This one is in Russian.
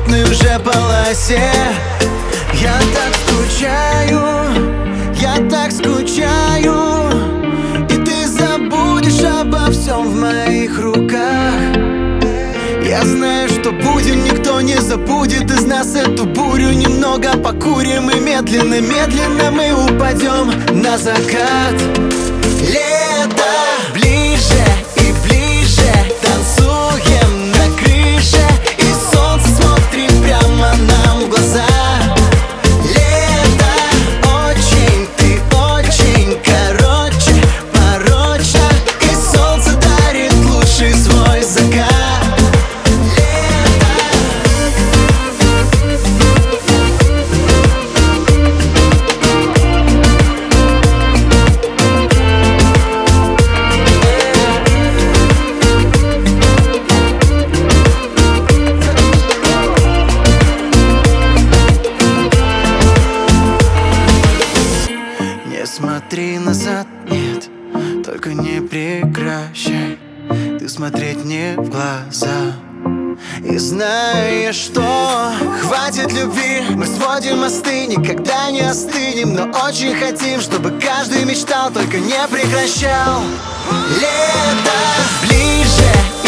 поворотной уже полосе. Я так скучаю, и ты забудешь обо всем в моих руках. Я знаю, что будем, никто не забудет из нас эту бурю. Немного покурим и медленно мы упадем на закат. Лето ближе и ближе, танцуем на крыше, и солнце смотрит прямо нам в глаза. Лето очень, ты очень короче, порочно, и солнце дарит лучший свой закат. Смотри назад, нет, только не прекращай ты смотреть мне в глаза. И зная, что хватит любви, мы сводим мосты, никогда не остынем. Но очень хотим, чтобы каждый мечтал, только не прекращал. Лето ближе